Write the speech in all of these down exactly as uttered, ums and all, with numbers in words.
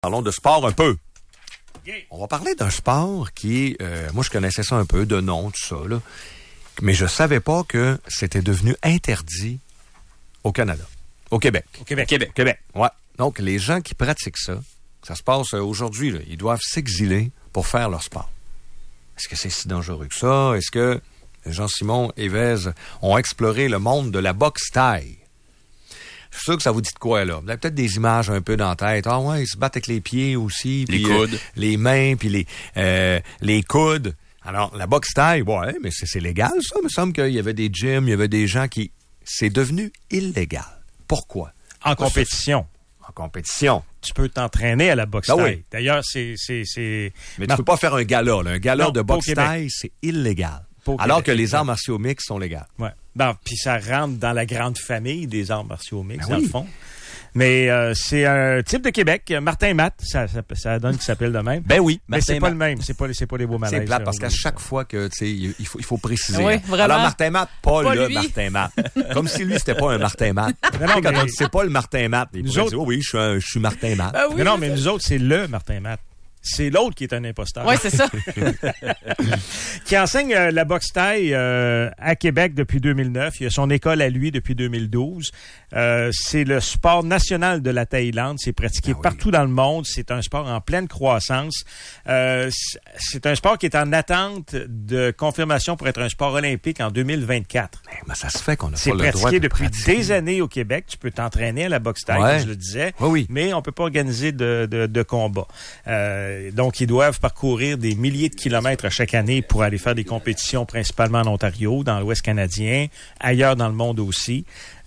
Parlons de sport un peu. Yeah. On va parler d'un sport qui, euh, moi je connaissais ça un peu, de nom, tout ça, là, mais je savais pas que c'était devenu interdit au Canada, au Québec. Au Québec. Québec. Québec, ouais. Donc les gens qui pratiquent ça, ça se passe aujourd'hui, là, ils doivent s'exiler pour faire leur sport. Est-ce que c'est si dangereux que ça? Est-ce que Jean-Simon et Vez ont exploré le monde de la boxe thaï? Je suis sûr que ça vous dit de quoi, là. Vous avez peut-être des images un peu dans la tête. Ah ouais, ils se battent avec les pieds aussi. Les puis, coudes. Euh, les mains, puis les, euh, les coudes. Alors, la boxe thaï, ouais, mais c'est, c'est légal, ça. Il me semble qu'il y avait des gyms, il y avait des gens qui... C'est devenu illégal. Pourquoi? En Pourquoi compétition. Ça? En compétition. Tu peux t'entraîner à la boxe Ah thaï. oui. D'ailleurs, c'est... c'est, c'est... Mais Mar- tu peux pas faire un gala, là. Un gala Non, de pas au boxe Québec. thaï, c'est illégal. Pas au Alors Québec, que les exact. arts martiaux mixtes sont légaux. Ouais. Ben, puis ça rentre dans la grande famille des arts martiaux mixtes, Ben dans oui. le fond. Mais euh, c'est un type de Québec, Martin Matt, ça, ça, ça donne qu'il s'appelle de même. Ben oui, Mais c'est Martin pas Matt. le même, c'est pas, c'est pas les beaux malaises. C'est plate là, parce qu'à oui. chaque fois que, tu sais, il faut, il faut préciser. Oui, hein. vraiment. Alors, Martin Matt, pas, Pas le lui. Martin Matt. Comme si lui, c'était pas un Martin Matt. Non, non, Tu sais, quand mais- on dit c'est pas le Martin Matt, il Nous pourrait autres- dire, oh oui, je suis, un, je suis Martin Matt. Ben oui, Mais non, c'est mais ça. nous autres, c'est le Martin Matt. C'est l'autre qui est un imposteur. Oui, c'est ça. Qui enseigne euh, la boxe thaï euh, à Québec depuis deux mille neuf. Il a son école à lui depuis deux mille douze. Euh, c'est le sport national de la Thaïlande. C'est pratiqué Ah oui. partout dans le monde. C'est un sport en pleine croissance. Euh, c- c'est un sport qui est en attente de confirmation pour être un sport olympique en deux mille vingt-quatre. Mais, mais ça se fait qu'on n'a C'est pas le droit pratiqué de depuis pratiquer. des années au Québec. Tu peux t'entraîner à la boxe thaï, Ouais. comme je le disais. Oui, oui. Mais on peut pas organiser de, de, de combat. Euh, donc, ils doivent parcourir des milliers de kilomètres chaque année pour aller faire des compétitions, principalement en Ontario, dans l'Ouest canadien, ailleurs dans le monde aussi.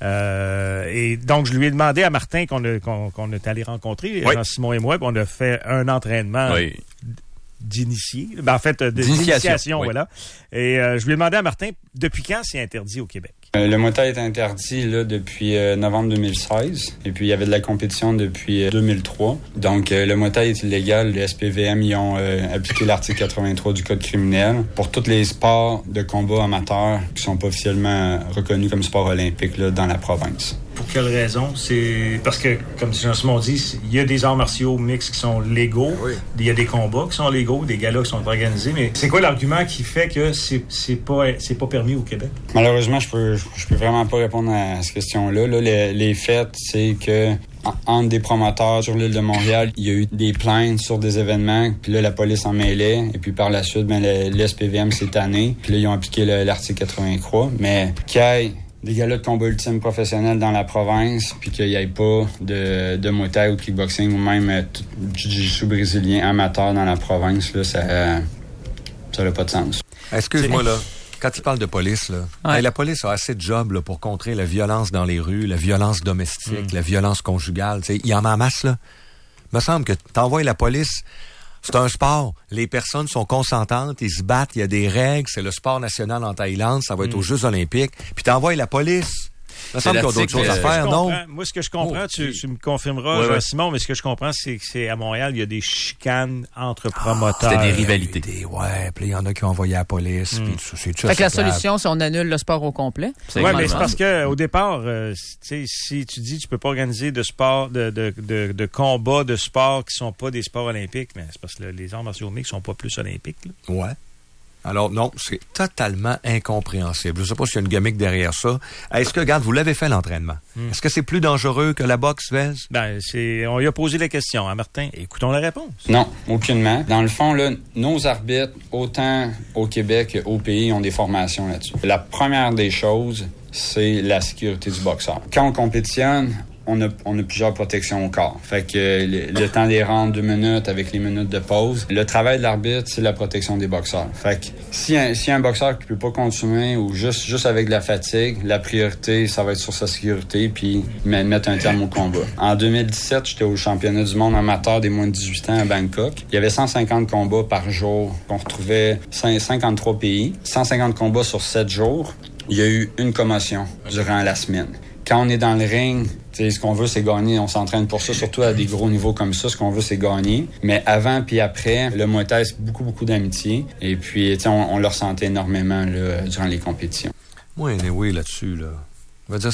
Euh, et donc, je lui ai demandé à Martin qu'on, a, qu'on, qu'on est allé rencontrer, Oui. Jean-Simon et moi, puis on a fait un entraînement Oui. d'initié. Ben, en fait, euh, de- D'initiation, d'initiation, oui. voilà. Et euh, je lui ai demandé à Martin, depuis quand c'est interdit au Québec? Euh, Le Muay Thai est interdit là, depuis euh, novembre deux mille seize. Et puis, il y avait de la compétition depuis euh, deux mille trois. Donc, euh, le Muay Thai est illégal. Les S P V M y ont euh, appliqué l'article quatre-vingt-trois du Code criminel pour tous les sports de combat amateurs qui sont pas officiellement reconnus comme sports olympiques là, dans la province. Pour quelle raison? C'est parce que, comme Jean-Simon dit, il y a des arts martiaux mixtes qui sont légaux. Oui. Il y a des combats qui sont légaux, des galas qui sont organisés. Mais c'est quoi l'argument qui fait que c'est, c'est pas, c'est pas permis au Québec? Malheureusement, je peux je peux vraiment pas répondre à cette question-là. Là, les, les faits, c'est que en- entre des promoteurs sur l'île de Montréal, il y a eu des plaintes sur des événements, puis là, la police en mêlait, et puis par la suite, ben, le, l'S P V M s'est tanné, puis là, ils ont appliqué le- l'article quatre-vingt-trois. Mais qu'il y ait des galas de combat ultime professionnels dans la province, puis qu'il n'y ait pas de, de Muay Thai ou kickboxing, ou même euh, t- du jiu-jitsu brésilien amateur dans la province, là, ça ça n'a pas de sens. Excuse-moi, là. Quand tu parles de police, là, Ouais. hey, la police a assez de jobs là, pour contrer la violence dans les rues, la violence domestique, la violence conjugale. Tu sais, il y en a en masse, là. Il me semble que t'envoies la police, c'est un sport. Les personnes sont consentantes, ils se battent, il y a des règles, c'est le sport national en Thaïlande, ça va être aux Jeux olympiques. Puis t'envoies la police. Il me semble qu'ils ont d'autres choses l'article, à euh, faire, Je non? comprends. Moi, ce que je comprends, Oh, tu, ok. tu me confirmeras, Ouais, ouais. Jean-Simon, mais ce que je comprends, c'est que c'est à Montréal, il y a des chicanes entre promoteurs. C'était des rivalités. Des- ouais, puis il y en a qui ont envoyé la police, puis tout ça, c'est tout Fait que la acceptable. solution, c'est on annule le sport au complet. C'est Oui, exactement mais c'est ça. parce que au départ, euh, tu sais, si tu dis tu peux pas organiser de sport, de, de, de, de combats, de sports qui sont pas des sports olympiques, mais c'est parce que les arts martiaux mixtes sont pas plus olympiques. Là. Ouais. Alors, non, c'est totalement incompréhensible. Je sais pas s'il y a une gimmick derrière ça. Est-ce que, regarde, vous l'avez fait, l'entraînement? Est-ce que c'est plus dangereux que la boxe, Vez? Ben, c'est, on lui a posé la question à Martin. Écoutons la réponse. Non, aucunement. Dans le fond, là, nos arbitres, autant au Québec qu'au pays, ont des formations là-dessus. La première des choses, c'est la sécurité du boxeur. Quand on compétitionne, on a, on a plusieurs protections au corps. Fait que euh, le, le temps des rounds, deux minutes avec les minutes de pause. Le travail de l'arbitre, c'est la protection des boxeurs. Fait que si un, si un boxeur qui peut pas continuer ou juste, juste avec de la fatigue, la priorité, ça va être sur sa sécurité puis m- mettre un terme au combat. En deux mille dix-sept, j'étais au championnat du monde amateur des moins de dix-huit ans à Bangkok. Il y avait cent cinquante combats par jour. On retrouvait cinquante-trois pays. cent cinquante combats sur sept jours. Il y a eu une commotion durant la semaine. Quand on est dans le ring, tu sais, ce qu'on veut, c'est gagner. On s'entraîne pour ça, surtout à des gros niveaux comme ça. Ce qu'on veut, c'est gagner. Mais avant puis après, le Muay Thai, c'est beaucoup, beaucoup d'amitié. Et puis, tu sais, on, on le ressentait énormément là, durant les compétitions. Moi, anyway, là-dessus, là. Je veux dire, c'est,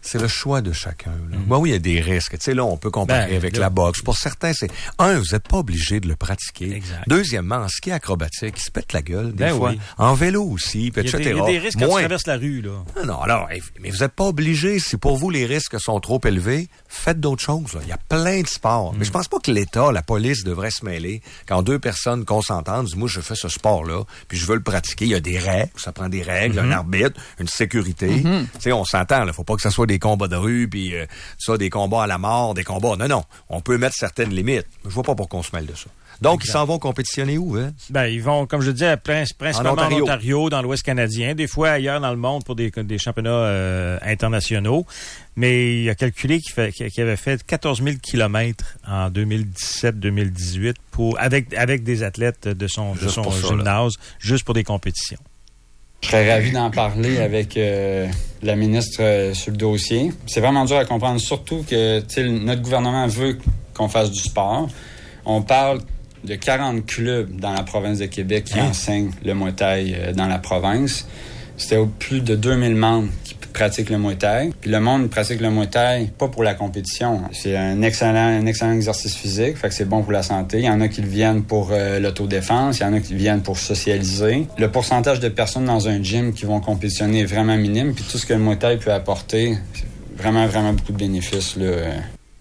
c'est le choix de chacun. Là. Mm. Ben oui, il y a des risques. Tu sais, là, on peut comparer ben, avec là, la boxe. Pour certains, c'est... Un, vous n'êtes pas obligé de le pratiquer. Exact. Deuxièmement, en ski acrobatique, il se pète la gueule des ben fois. Oui. En vélo aussi, puis et cetera. Il y a des risques Moins... quand tu traverses la rue, là. Non, non, alors, mais vous n'êtes pas obligé. Si pour vous, les risques sont trop élevés, faites d'autres choses. Là. Il y a plein de sports. Mm. Mais je pense pas que l'État, la police devrait se mêler quand deux personnes consentantes disent, moi, je fais ce sport-là, puis je veux le pratiquer. Il y a des règles. Ça prend des règles, mm-hmm. un arbitre, une sécurité. Mm-hmm. Tu sais, on s'entend, là. Faut pas que ça soit des combats de rue, puis euh, ça, des combats à la mort, des combats. Non, non. On peut mettre certaines limites. Je vois pas pour qu'on se mêle de ça. Donc, exact. Ils s'en vont compétitionner où, hein? Ben, ils vont, comme je disais, principalement en Ontario, en Ontario dans l'Ouest canadien, des fois ailleurs dans le monde pour des, des championnats euh, internationaux. Mais il a calculé qu'il, fait, qu'il avait fait quatorze mille kilomètres en deux mille dix-sept deux mille dix-huit pour, avec, avec des athlètes de son, de son ça, gymnase, là. Juste pour des compétitions. Je serais ravi d'en parler avec euh, la ministre euh, sur le dossier. C'est vraiment dur à comprendre, surtout que notre gouvernement veut qu'on fasse du sport. On parle de quarante clubs dans la province de Québec qui hein? enseignent le Muay Thai euh, dans la province. C'était au plus de deux mille membres qui pratiquent le Muay Thai. Puis le monde pratique le Muay Thai pas pour la compétition. C'est un excellent, un excellent exercice physique, fait que c'est bon pour la santé. Il y en a qui le viennent pour euh, l'autodéfense, il y en a qui viennent pour socialiser. Le pourcentage de personnes dans un gym qui vont compétitionner est vraiment minime. Puis tout ce que le Muay Thai peut apporter, c'est vraiment, vraiment beaucoup de bénéfices, là.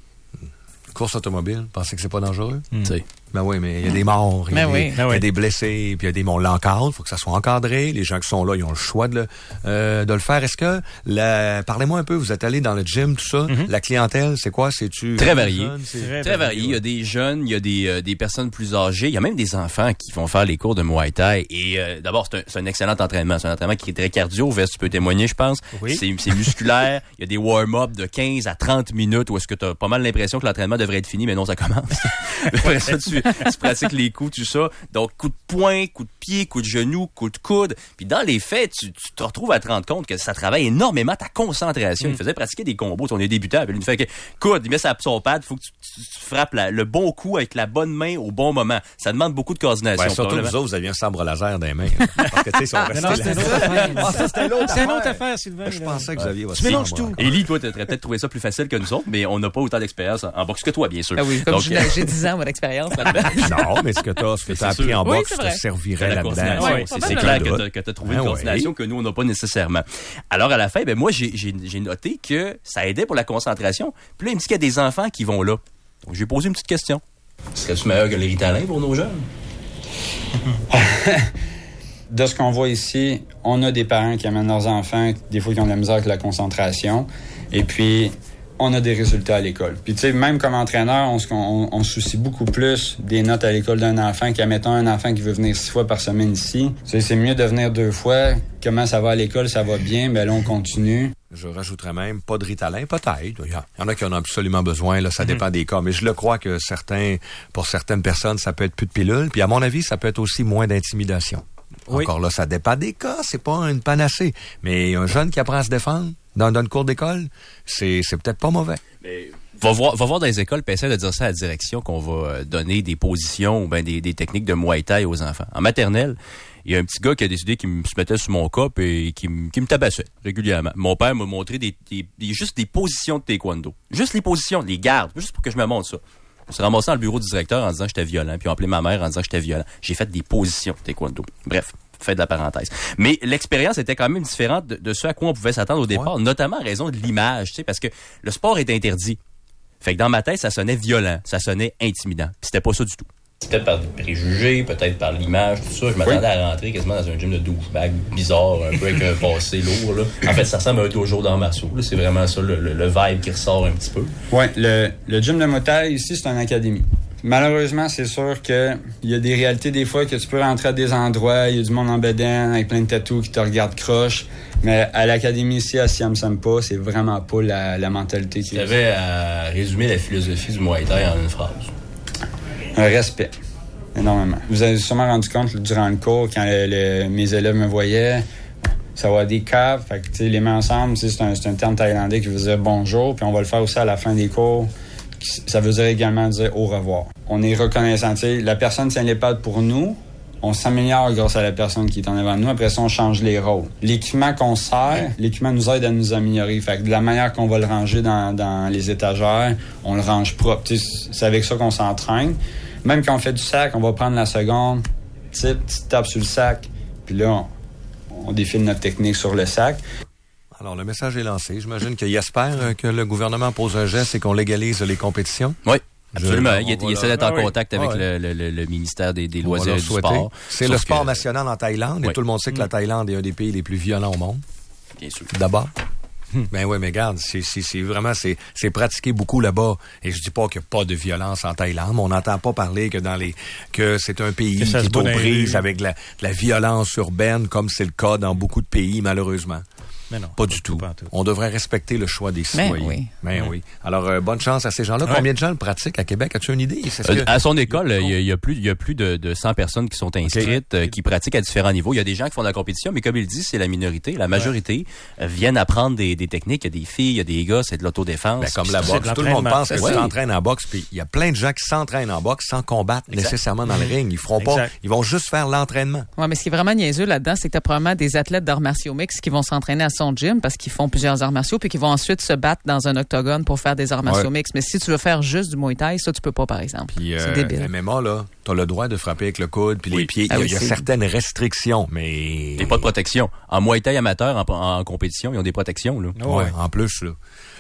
Course automobile, pensez que c'est pas dangereux? Mm. Ben oui, mais il y a des morts, il y, oui. y a des blessés, puis il y a des... On l'encadre, il faut que ça soit encadré. Les gens qui sont là, ils ont le choix de le, euh, de le faire. Est-ce que... La... Parlez-moi un peu, vous êtes allé dans le gym, tout ça. Mm-hmm. La clientèle, c'est quoi? C'est-tu... Très varié. Jeune, c'est... Très, Très varié. Il y a des jeunes, il y a des, euh, des personnes plus âgées. Il y a même des enfants qui vont faire les cours de Muay Thai. Et euh, d'abord, c'est un, c'est un excellent entraînement. C'est un entraînement qui est très cardio. Vest, tu peux témoigner, je pense. Oui. C'est, c'est musculaire. Il y a des warm-up de quinze à trente minutes où est-ce que tu as pas mal l'impression que l'entraînement devrait être fini, mais non, ça commence. Après ça, tu, tu pratiques les coups, tout ça. Donc, coup de poing, coup de pied, coup de genou, coup de coude. Puis dans les faits, tu, tu te retrouves à te rendre compte que ça travaille énormément ta concentration. Mm. Il faisait pratiquer des combos. On est débutant. Puis il nous fait que, coude, il met sa, son pad, il faut que tu, tu, tu frappes la, le bon coup avec la bonne main au bon moment. Ça demande beaucoup de coordination. Ouais, surtout que vous autres, vous aviez un sabre laser dans les mains. Parce que, tu sais, ils sont restés là. C'était une autre affaire. Ah, ça, c'était l'autre C'est une autre affaire, Sylvain. Je pensais que vous aviez votre sabre. Tu mélanges tout. Élie, toi, tu aurais peut-être trouvé ça plus facile que nous autres, mais on n'a pas autant d'expérience en boxe que toi, bien sûr. Ah oui, comme Donc, j'ai, j'ai dix ans, mon expérience là-dedans. Non, mais ce que tu as, ce que tu as appris en oui, boxe, te servirait la là-dedans. Ouais, c'est, c'est clair que tu as trouvé ah, une coordination ouais. que nous, on n'a pas nécessairement. Alors, à la fin, ben moi, j'ai, j'ai, j'ai noté que ça aidait pour la concentration. Puis là, il me dit qu'il y a des enfants qui vont là. Donc, j'ai posé une petite question. Serais-tu meilleur que les Ritalin pour nos jeunes? De ce qu'on voit ici, on a des parents qui amènent leurs enfants, des fois qui ont de la misère avec la concentration. Et puis... on a des résultats à l'école. Puis tu sais, même comme entraîneur, on se on, on soucie beaucoup plus des notes à l'école d'un enfant qu'admettons un enfant qui veut venir six fois par semaine ici. Tu sais, c'est mieux de venir deux fois. Comment ça va à l'école, ça va bien, mais là, on continue. Je rajouterais même, pas de Ritalin, peut-être. Il y en a qui en ont absolument besoin, là, ça mm-hmm. dépend des cas. Mais je le crois que certains, pour certaines personnes, ça peut être plus de pilules. Puis à mon avis, ça peut être aussi moins d'intimidation. Oui. Encore là, ça dépend des cas, c'est pas une panacée. Mais un jeune qui apprend à se défendre dans, dans une cour d'école, c'est, c'est peut-être pas mauvais. Mais va voir, va voir dans les écoles, puis essaie de dire ça à la direction qu'on va donner des positions ou ben des, des techniques de Muay Thai aux enfants. En maternelle, il y a un petit gars qui a décidé qu'il me se mettait sur mon cop et qui, qui me tabassait régulièrement. Mon père m'a montré des, des, des, juste des positions de taekwondo. Juste les positions, les gardes, juste pour que je me montre ça. On s'est ramassé dans le bureau du directeur en disant que j'étais violent, puis on a appelé ma mère en disant que j'étais violent. J'ai fait des positions de taekwondo. Bref, fait de la parenthèse. Mais l'expérience était quand même différente de, de ce à quoi on pouvait s'attendre au départ, ouais. Notamment en raison de l'image, tu sais, parce que le sport est interdit. Fait que dans ma tête, ça sonnait violent, ça sonnait intimidant. Puis c'était pas ça du tout. Peut-être par des préjugés, peut-être par l'image, tout ça. Je m'attendais oui. à rentrer quasiment dans un gym de douchebag bizarre, un peu avec un passé lourd. Là. En fait, ça ressemble un dojo d'arts martiaux. C'est vraiment ça, le, le, le vibe qui ressort un petit peu. Oui, le, le gym de Muay Thai, ici, c'est une académie. Malheureusement, c'est sûr qu'il y a des réalités des fois que tu peux rentrer à des endroits, il y a du monde en bedaine avec plein de tatous qui te regardent croche. Mais à l'académie ici, à Siam Sampa, c'est vraiment pas la, la mentalité qui est. Tu avais à résumer la philosophie du Muay Thai en une phrase. Un respect. Énormément. Vous avez sûrement rendu compte là, durant le cours, quand le, le, mes élèves me voyaient, ça va des caves. Fait que, tu sais, les mains ensemble, c'est un, c'est un terme thaïlandais qui veut dire bonjour. Puis on va le faire aussi à la fin des cours. Ça veut dire également dire au revoir. On est reconnaissant. Tu sais, la personne tient les pattes pour nous. on s'améliore grâce à la personne qui est en avant de nous. Après ça, on change les rôles. L'équipement qu'on sert, l'équipement nous aide à nous améliorer. Fait que de la manière qu'on va le ranger dans, dans les étagères, on le range propre. T'sais, c'est avec ça qu'on s'entraîne. Même quand on fait du sac, on va prendre la seconde, type, petite tape sur le sac, puis là, on, on défile notre technique sur le sac. Alors, le message est lancé. J'imagine qu'il espère que le gouvernement pose un geste et qu'on légalise les compétitions. Oui. Absolument. Je, il, il essaie d'être ah, en contact oui. avec ah, le, le, le ministère des, des loisirs et du souhaiter. sport. C'est le sport que... national en Thaïlande et oui. tout le monde sait que la Thaïlande est un des pays les plus violents au monde. Bien sûr. D'abord. Hmm. Ben oui, mais regarde, c'est, c'est, c'est vraiment, c'est, c'est pratiqué beaucoup là-bas. Et je dis pas qu'il n'y a pas de violence en Thaïlande, mais on n'entend pas parler que dans les, que c'est un pays qui est aux prises avec la, la violence urbaine, comme c'est le cas dans beaucoup de pays, malheureusement. Mais non, pas du tout. Pas tout. On devrait respecter le choix des citoyens. Mais oui. Mais oui. oui. Alors, euh, bonne chance à ces gens-là. Ouais. Combien de gens le pratiquent à Québec? As-tu une idée? Euh, que... À son école, il y, a, il y a plus, il y a plus de, de cent personnes qui sont inscrites, okay. euh, qui pratiquent à différents niveaux. Il y a des gens qui font de la compétition, mais comme il dit, c'est la minorité. La majorité ouais. euh, viennent apprendre des, des techniques. Il y a des filles, il y a des gars, c'est de l'autodéfense. Ben, comme la boxe. Tout le monde pense que ouais. tu t'entraînes en boxe, puis il y a plein de gens qui s'entraînent en boxe sans combattre exact. nécessairement dans le ring. Ils feront exact. pas, ils vont juste faire l'entraînement. Ouais, mais ce qui est vraiment niaiseux là-dedans, c'est que tu as probablement des athlètes d'arts martiaux mixtes qui vont s'entraîner à son gym parce qu'ils font plusieurs arts martiaux puis qui vont ensuite se battre dans un octogone pour faire des arts martiaux ouais. mixtes. Mais si tu veux faire juste du Muay Thai, ça tu peux pas par exemple. Puis, c'est euh, débile. M M A là, t'as le droit de frapper avec le coude puis oui. les pieds. Ah il y a, oui, il y a certaines restrictions, mais et pas de protection. En Muay Thai amateur, en, en compétition, ils ont des protections là. Oh, ouais, ouais, en plus là.